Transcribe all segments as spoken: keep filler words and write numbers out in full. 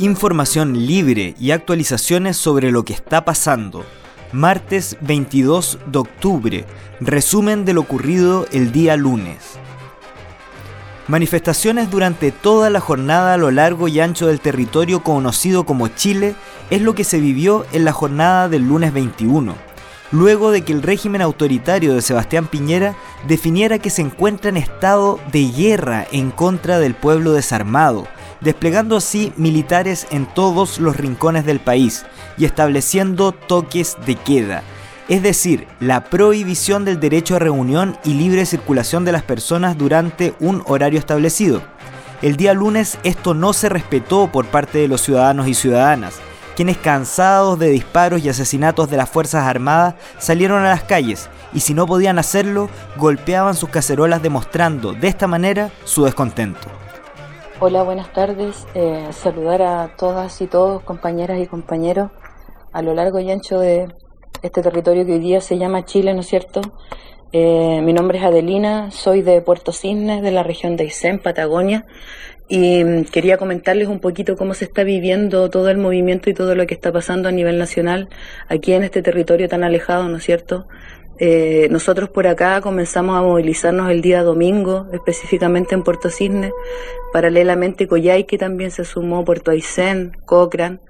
Información libre y actualizaciones sobre lo que está pasando. Martes veintidós de octubre. Resumen de lo ocurrido el día lunes. Manifestaciones durante toda la jornada a lo largo y ancho del territorio conocido como Chile es lo que se vivió en la jornada del lunes veintiuno, luego de que el régimen autoritario de Sebastián Piñera definiera que se encuentra en estado de guerra en contra del pueblo desarmado, desplegando así militares en todos los rincones del país y estableciendo toques de queda, es decir, la prohibición del derecho a reunión y libre circulación de las personas durante un horario establecido. El día lunes esto no se respetó por parte de los ciudadanos y ciudadanas, quienes, cansados de disparos y asesinatos de las Fuerzas Armadas, salieron a las calles y, si no podían hacerlo, golpeaban sus cacerolas demostrando de esta manera su descontento. Hola, buenas tardes. Eh, saludar a todas y todos, compañeras y compañeros, a lo largo y ancho de este territorio que hoy día se llama Chile, ¿no es cierto? Eh, mi nombre es Adelina, soy de Puerto Cisnes, de la región de Aysén, Patagonia, y quería comentarles un poquito cómo se está viviendo todo el movimiento y todo lo que está pasando a nivel nacional aquí en este territorio tan alejado, ¿no es cierto? Eh, nosotros por acá comenzamos a movilizarnos el día domingo, específicamente en Puerto Cisnes, paralelamente Coyhaique también se sumó, Puerto Aysén, Cochrane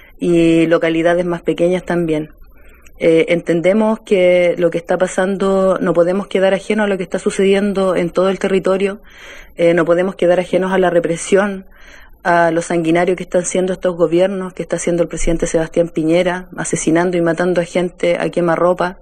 y localidades más pequeñas también. Eh, entendemos que lo que está pasando, no podemos quedar ajenos a lo que está sucediendo en todo el territorio, eh, no podemos quedar ajenos a la represión, a lo sanguinario que están siendo estos gobiernos, que está haciendo el presidente Sebastián Piñera, asesinando y matando a gente a quemarropa.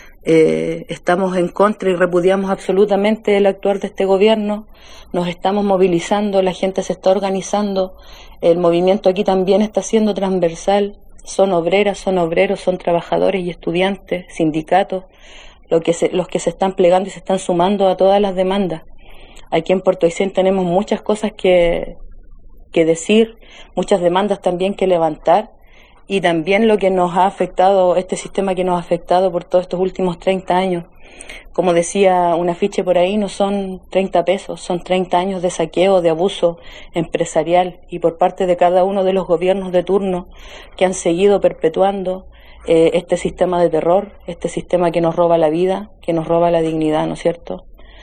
Eh, estamos en contra y repudiamos absolutamente el actuar de este gobierno, nos estamos movilizando, la gente se está organizando, el movimiento aquí también está siendo transversal. Son obreras, son obreros, son trabajadores y estudiantes, sindicatos, lo que se, los que se están plegando y se están sumando a todas las demandas. Aquí en Puerto Aysén tenemos muchas cosas que, que decir, muchas demandas también que levantar, y también lo que nos ha afectado, este sistema que nos ha afectado por todos estos últimos treinta años. Como decía un afiche por ahí, no son treinta pesos, son treinta años de saqueo, de abuso empresarial y por parte de cada uno de los gobiernos de turno que han seguido perpetuando eh, este sistema de terror, este sistema que nos roba la vida, que nos roba la dignidad, ¿no es cierto?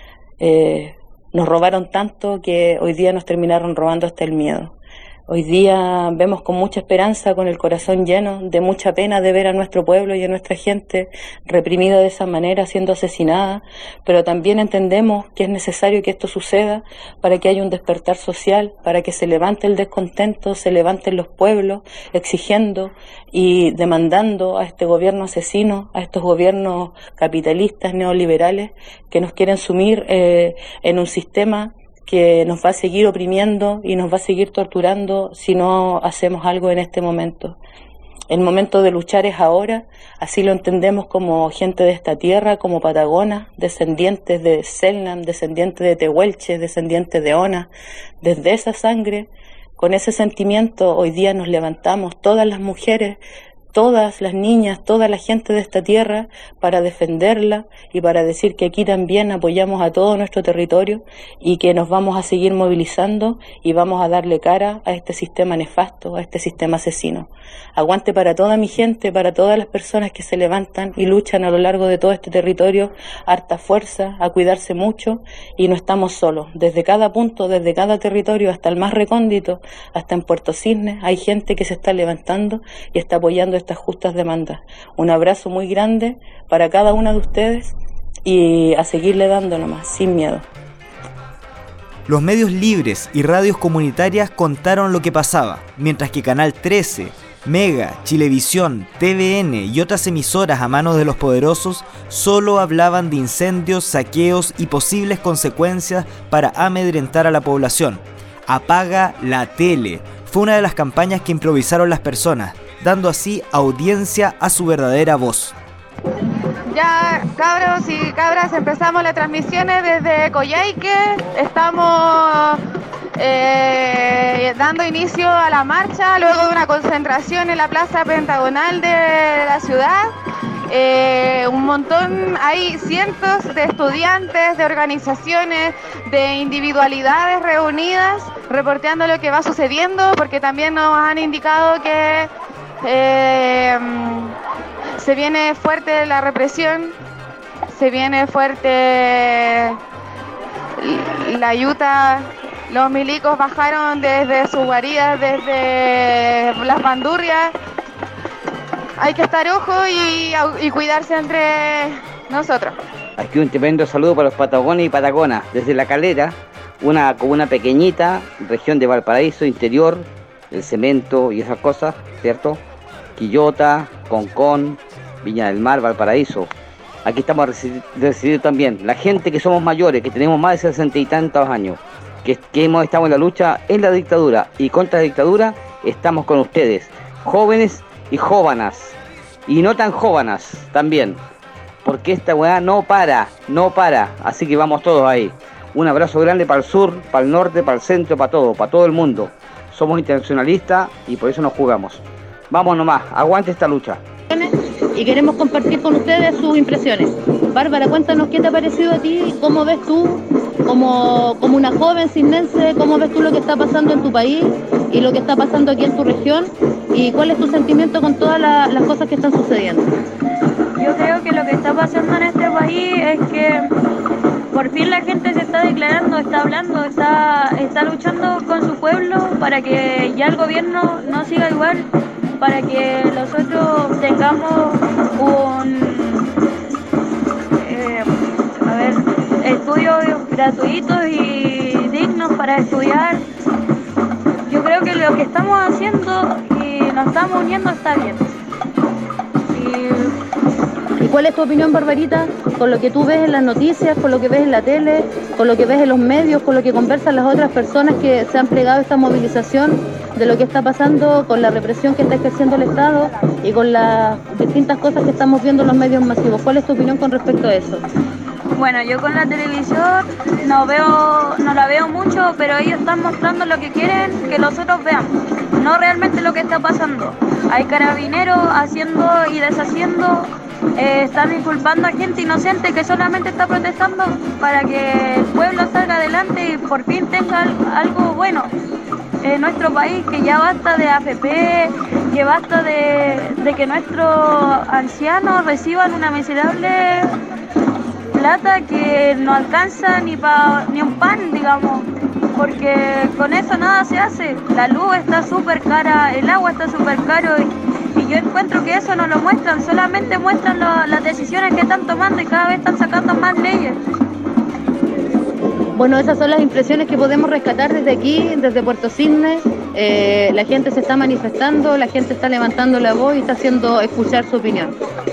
Eh, nos robaron tanto que hoy día nos terminaron robando hasta el miedo. Hoy día vemos con mucha esperanza, con el corazón lleno, de mucha pena de ver a nuestro pueblo y a nuestra gente reprimida de esa manera, siendo asesinada, pero también entendemos que es necesario que esto suceda para que haya un despertar social, para que se levante el descontento, se levanten los pueblos exigiendo y demandando a este gobierno asesino, a estos gobiernos capitalistas, neoliberales, que nos quieren sumir eh, en un sistema que nos va a seguir oprimiendo y nos va a seguir torturando si no hacemos algo en este momento. El momento de luchar es ahora, así lo entendemos como gente de esta tierra, como patagonas, descendientes de Selknam, descendientes de Tehuelche, descendientes de Ona. Desde esa sangre, con ese sentimiento, hoy día nos levantamos todas las mujeres, todas las niñas, toda la gente de esta tierra para defenderla y para decir que aquí también apoyamos a todo nuestro territorio y que nos vamos a seguir movilizando y vamos a darle cara a este sistema nefasto, a este sistema asesino. Aguante para toda mi gente, para todas las personas que se levantan y luchan a lo largo de todo este territorio, harta fuerza, a cuidarse mucho, y no estamos solos. Desde cada punto, desde cada territorio, hasta el más recóndito, hasta en Puerto Cisnes, hay gente que se está levantando y está apoyando estas justas demandas. Un abrazo muy grande para cada una de ustedes y a seguirle dando nomás, sin miedo. Los medios libres y radios comunitarias contaron lo que pasaba, mientras que Canal trece, Mega, Chilevisión, T V N y otras emisoras a manos de los poderosos solo hablaban de incendios, saqueos y posibles consecuencias para amedrentar a la población. Apaga la tele fue una de las campañas que improvisaron las personas, dando así audiencia a su verdadera voz. Ya, cabros y cabras, empezamos las transmisiones desde Coyhaique. Estamos eh, dando inicio a la marcha luego de una concentración en la plaza pentagonal de la ciudad. eh, un montón, hay cientos de estudiantes, de organizaciones, de individualidades reunidas, reporteando lo que va sucediendo, porque también nos han indicado que eh, se viene fuerte la represión, se viene fuerte la yuta. Los milicos bajaron desde sus guaridas, desde las bandurrias. Hay que estar ojo y, y cuidarse entre nosotros. Aquí un tremendo saludo para los patagones y patagonas. Desde La Calera, una comuna pequeñita, región de Valparaíso, interior, el cemento y esas cosas, ¿cierto? Quillota, Concón, Viña del Mar, Valparaíso. Aquí estamos residiendo también. La gente que somos mayores, que tenemos más de sesenta y tantos años, que, que hemos estado en la lucha en la dictadura y contra la dictadura, estamos con ustedes, jóvenes y jóvenes, y no tan jóvenes también, porque esta weá no para, no para, así que vamos todos ahí. Un abrazo grande para el sur, para el norte, para el centro, para todo, para todo el mundo. Somos internacionalistas y por eso nos jugamos. Vamos nomás, aguante esta lucha. Y queremos compartir con ustedes sus impresiones. Bárbara, cuéntanos qué te ha parecido a ti, cómo ves tú, como, como una joven cinnense, cómo ves tú lo que está pasando en tu país y lo que está pasando aquí en tu región, y cuál es tu sentimiento con todas la, las cosas que están sucediendo. Yo creo que lo que está pasando en este país es que por fin la gente se está declarando, está hablando, está, está luchando con su pueblo para que ya el gobierno no siga igual, para que nosotros tengamos un eh, a ver, estudios gratuitos y dignos para estudiar. Yo creo que lo que estamos haciendo y nos estamos uniendo está bien. Y, ¿Y cuál es tu opinión, Barbarita, con lo que tú ves en las noticias, con lo que ves en la tele, con lo que ves en los medios, con lo que conversan las otras personas que se han plegado a esta movilización, de lo que está pasando con la represión que está ejerciendo el Estado y con las distintas cosas que estamos viendo en los medios masivos? ¿Cuál es tu opinión con respecto a eso? Bueno, yo con la televisión no veo, no la veo mucho, pero ellos están mostrando lo que quieren que nosotros veamos, no realmente lo que está pasando. Hay carabineros haciendo y deshaciendo, eh, están inculpando a gente inocente que solamente está protestando para que el pueblo salga adelante y por fin tenga algo bueno. En nuestro país, que ya basta de A F P, que basta de, de que nuestros ancianos reciban una miserable plata que no alcanza ni pa, ni un pan, digamos, porque con eso nada se hace. La luz está súper cara, el agua está súper caro y, y yo encuentro que eso no lo muestran, solamente muestran lo, las decisiones que están tomando y cada vez están sacando más leyes. Bueno, esas son las impresiones que podemos rescatar desde aquí, desde Puerto Cisnes. Eh, la gente se está manifestando, la gente está levantando la voz y está haciendo escuchar su opinión.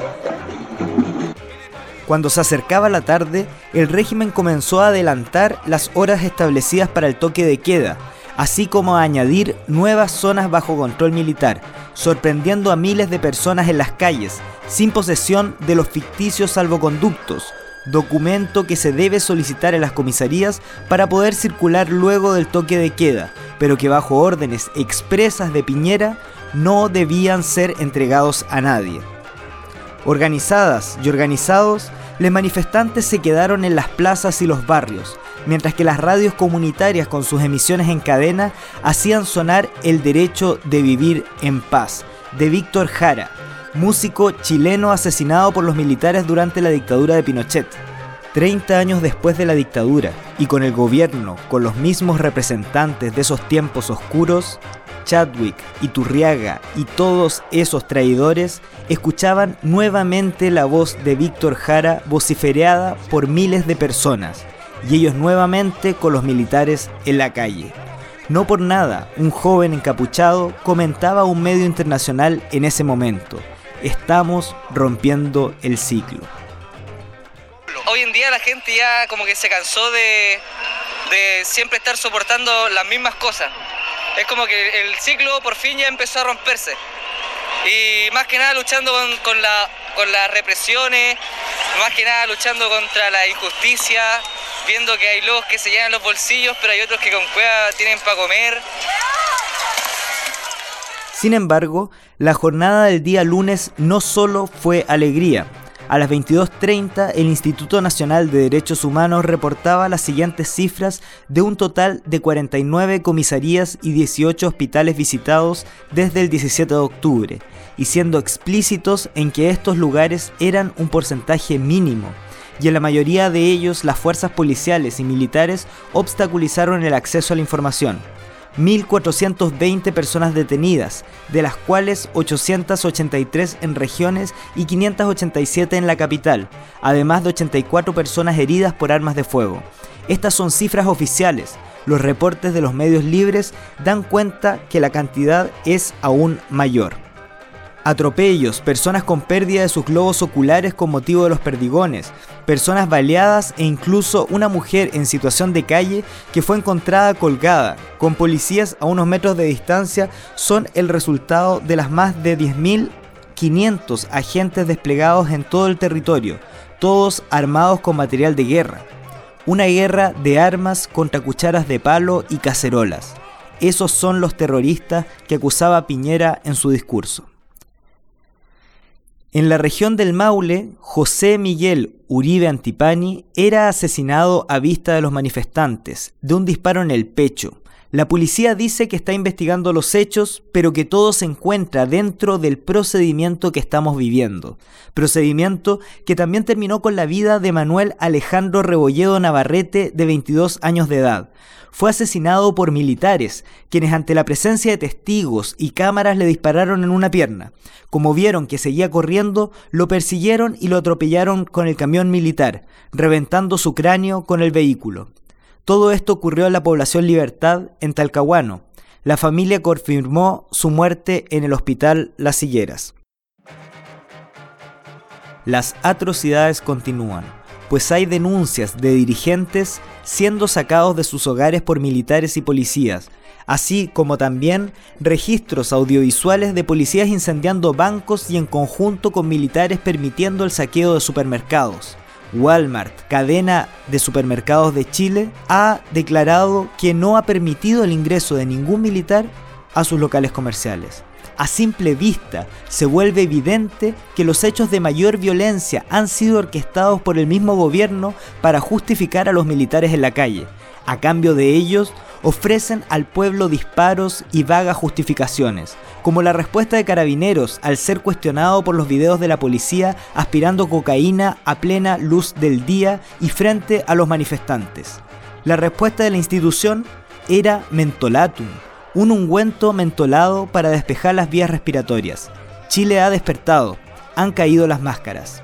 Cuando se acercaba la tarde, el régimen comenzó a adelantar las horas establecidas para el toque de queda, así como a añadir nuevas zonas bajo control militar, sorprendiendo a miles de personas en las calles, sin posesión de los ficticios salvoconductos, documento que se debe solicitar en las comisarías para poder circular luego del toque de queda, pero que bajo órdenes expresas de Piñera no debían ser entregados a nadie. Organizadas y organizados, los manifestantes se quedaron en las plazas y los barrios, mientras que las radios comunitarias con sus emisiones en cadena hacían sonar El derecho de vivir en paz, de Víctor Jara, músico chileno asesinado por los militares durante la dictadura de Pinochet. Treinta años después de la dictadura, y con el gobierno con los mismos representantes de esos tiempos oscuros, Chadwick, Iturriaga y todos esos traidores escuchaban nuevamente la voz de Víctor Jara vociferada por miles de personas, y ellos nuevamente con los militares en la calle. No por nada, un joven encapuchado comentaba a un medio internacional en ese momento: estamos rompiendo el ciclo. Hoy en día la gente ya como que se cansó de, de siempre estar soportando las mismas cosas. Es como que el ciclo por fin ya empezó a romperse. Y más que nada luchando con, con, la, con las represiones, más que nada luchando contra la injusticia, viendo que hay lobos que se llenan los bolsillos, pero hay otros que con cueva tienen para comer. Sin embargo, la jornada del día lunes no solo fue alegría. A las veintidós treinta, el Instituto Nacional de Derechos Humanos reportaba las siguientes cifras de un total de cuarenta y nueve comisarías y dieciocho hospitales visitados desde el diecisiete de octubre, y siendo explícitos en que estos lugares eran un porcentaje mínimo, y en la mayoría de ellos las fuerzas policiales y militares obstaculizaron el acceso a la información. mil cuatrocientas veinte personas detenidas, de las cuales ochocientas ochenta y tres en regiones y quinientas ochenta y siete en la capital, además de ochenta y cuatro personas heridas por armas de fuego. Estas son cifras oficiales. Los reportes de los medios libres dan cuenta que la cantidad es aún mayor. Atropellos, personas con pérdida de sus globos oculares con motivo de los perdigones, personas baleadas e incluso una mujer en situación de calle que fue encontrada colgada, con policías a unos metros de distancia, son el resultado de las más de diez mil quinientos agentes desplegados en todo el territorio, todos armados con material de guerra. Una guerra de armas contra cucharas de palo y cacerolas. Esos son los terroristas que acusaba Piñera en su discurso. En la región del Maule, José Miguel Uribe Antipani era asesinado a vista de los manifestantes, de un disparo en el pecho. La policía dice que está investigando los hechos, pero que todo se encuentra dentro del procedimiento que estamos viviendo. Procedimiento que también terminó con la vida de Manuel Alejandro Rebolledo Navarrete, de veintidós años de edad. Fue asesinado por militares, quienes ante la presencia de testigos y cámaras le dispararon en una pierna. Como vieron que seguía corriendo, lo persiguieron y lo atropellaron con el camión militar, reventando su cráneo con el vehículo. Todo esto ocurrió en la población Libertad, en Talcahuano. La familia confirmó su muerte en el hospital Las Higueras. Las atrocidades continúan, pues hay denuncias de dirigentes siendo sacados de sus hogares por militares y policías, así como también registros audiovisuales de policías incendiando bancos y en conjunto con militares permitiendo el saqueo de supermercados. Walmart, cadena de supermercados de Chile, ha declarado que no ha permitido el ingreso de ningún militar a sus locales comerciales. A simple vista, se vuelve evidente que los hechos de mayor violencia han sido orquestados por el mismo gobierno para justificar a los militares en la calle. A cambio de ellos, ofrecen al pueblo disparos y vagas justificaciones, como la respuesta de Carabineros al ser cuestionado por los videos de la policía aspirando cocaína a plena luz del día y frente a los manifestantes. La respuesta de la institución era mentolatum, un ungüento mentolado para despejar las vías respiratorias. Chile ha despertado, han caído las máscaras.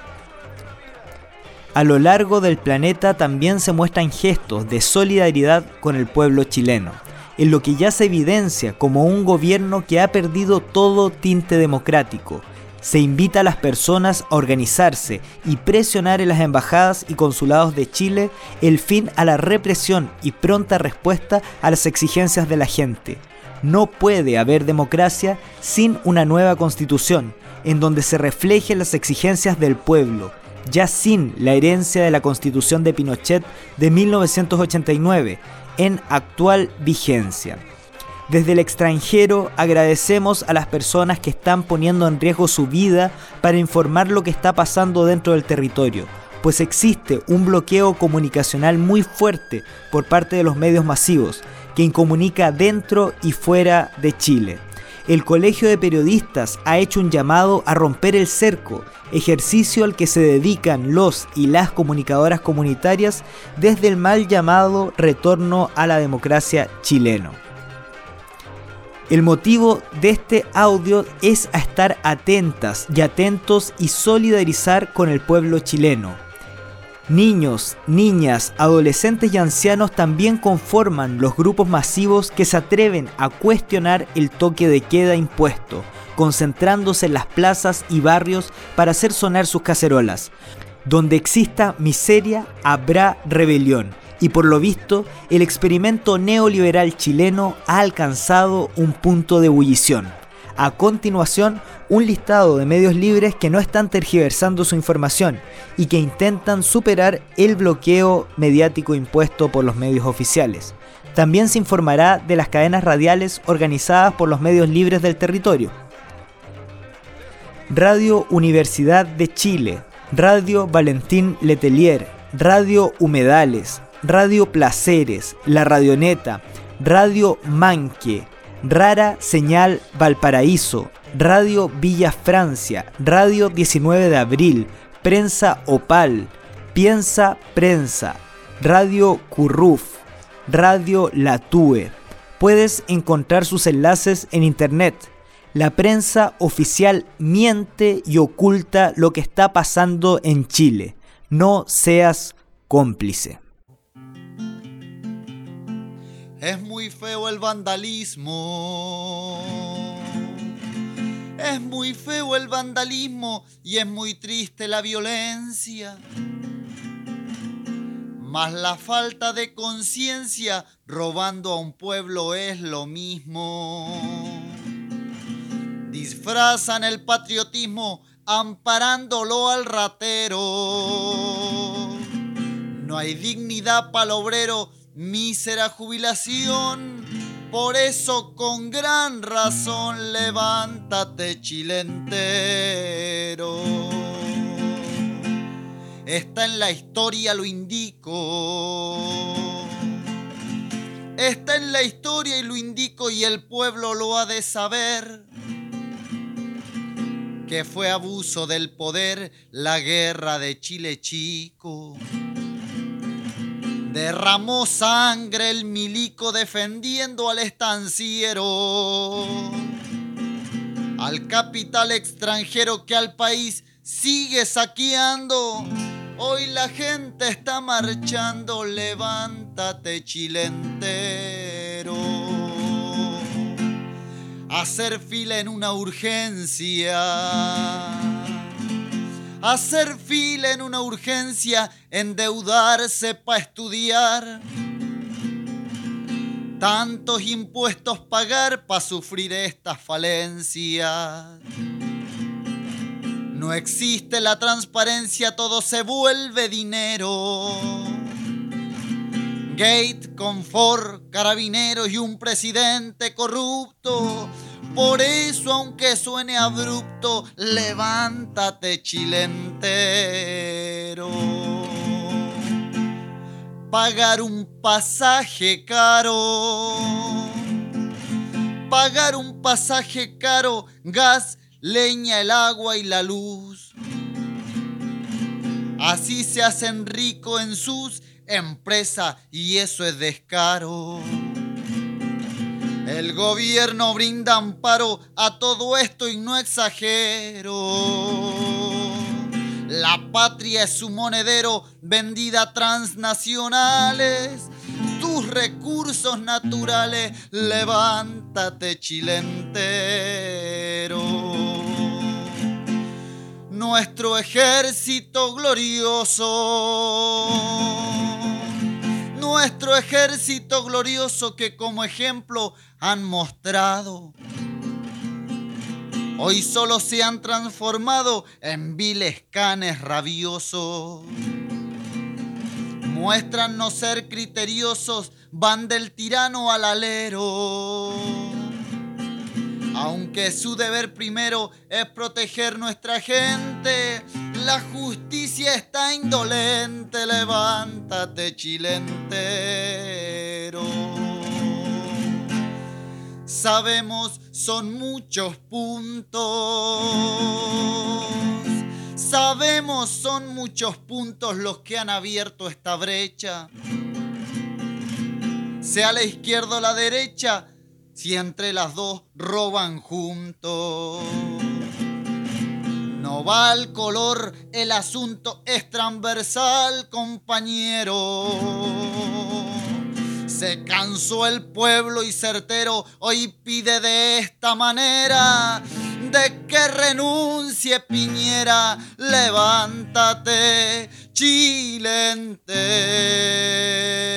A lo largo del planeta también se muestran gestos de solidaridad con el pueblo chileno, en lo que ya se evidencia como un gobierno que ha perdido todo tinte democrático. Se invita a las personas a organizarse y presionar en las embajadas y consulados de Chile el fin a la represión y pronta respuesta a las exigencias de la gente. No puede haber democracia sin una nueva constitución, en donde se reflejen las exigencias del pueblo, ya sin la herencia de la Constitución de Pinochet de mil novecientos ochenta y nueve, en actual vigencia. Desde el extranjero agradecemos a las personas que están poniendo en riesgo su vida para informar lo que está pasando dentro del territorio, pues existe un bloqueo comunicacional muy fuerte por parte de los medios masivos, que incomunica dentro y fuera de Chile. El Colegio de Periodistas ha hecho un llamado a romper el cerco, ejercicio al que se dedican los y las comunicadoras comunitarias desde el mal llamado retorno a la democracia chileno. El motivo de este audio es a estar atentas y atentos y solidarizar con el pueblo chileno. Niños, niñas, adolescentes y ancianos también conforman los grupos masivos que se atreven a cuestionar el toque de queda impuesto, concentrándose en las plazas y barrios para hacer sonar sus cacerolas. Donde exista miseria, habrá rebelión. Y por lo visto, el experimento neoliberal chileno ha alcanzado un punto de ebullición. A continuación, un listado de medios libres que no están tergiversando su información y que intentan superar el bloqueo mediático impuesto por los medios oficiales. También se informará de las cadenas radiales organizadas por los medios libres del territorio. Radio Universidad de Chile, Radio Valentín Letelier, Radio Humedales, Radio Placeres, La Radioneta, Radio Manque, Rara Señal Valparaíso, Radio Villa Francia, Radio diecinueve de abril, Prensa Opal, Piensa Prensa, Radio Curruf, Radio Latue. Puedes encontrar sus enlaces en internet. La prensa oficial miente y oculta lo que está pasando en Chile. No seas cómplice. Es muy feo el vandalismo. Es muy feo el vandalismo y es muy triste la violencia. Más la falta de conciencia robando a un pueblo es lo mismo. Disfrazan el patriotismo amparándolo al ratero. No hay dignidad para el obrero, mísera jubilación. Por eso con gran razón levántate, Chile entero. Está en la historia, lo indico. Está en la historia y lo indico y el pueblo lo ha de saber. Que fue abuso del poder la guerra de Chile Chico. Derramó sangre el milico defendiendo al estanciero, al capital extranjero que al país sigue saqueando. Hoy la gente está marchando, levántate, Chile entero. Hacer fila en una urgencia. Hacer fila en una urgencia, endeudarse pa' estudiar. Tantos impuestos pagar pa' sufrir estas falencias. No existe la transparencia, todo se vuelve dinero. Gate, confort, carabineros y un presidente corrupto. Por eso, aunque suene abrupto, levántate, Chile entero. Pagar un pasaje caro. Pagar un pasaje caro, gas, leña, el agua y la luz. Así se hacen rico en sus empresas y eso es descaro. El gobierno brinda amparo a todo esto y no exagero. La patria es su monedero, vendida a transnacionales. Tus recursos naturales, levántate, Chile entero. Nuestro ejército glorioso. Nuestro ejército glorioso que como ejemplo han mostrado. Hoy solo se han transformado en viles canes rabiosos. Muestran no ser criteriosos, van del tirano al alero. Aunque su deber primero es proteger nuestra gente, la justicia está indolente, levántate, Chile entero. Sabemos, son muchos puntos. Sabemos, son muchos puntos los que han abierto esta brecha. Sea la izquierda o la derecha, si entre las dos roban juntos. No va al color, el asunto es transversal, compañero. Se cansó el pueblo y certero hoy pide de esta manera, de que renuncie Piñera, levántate, Chile entero.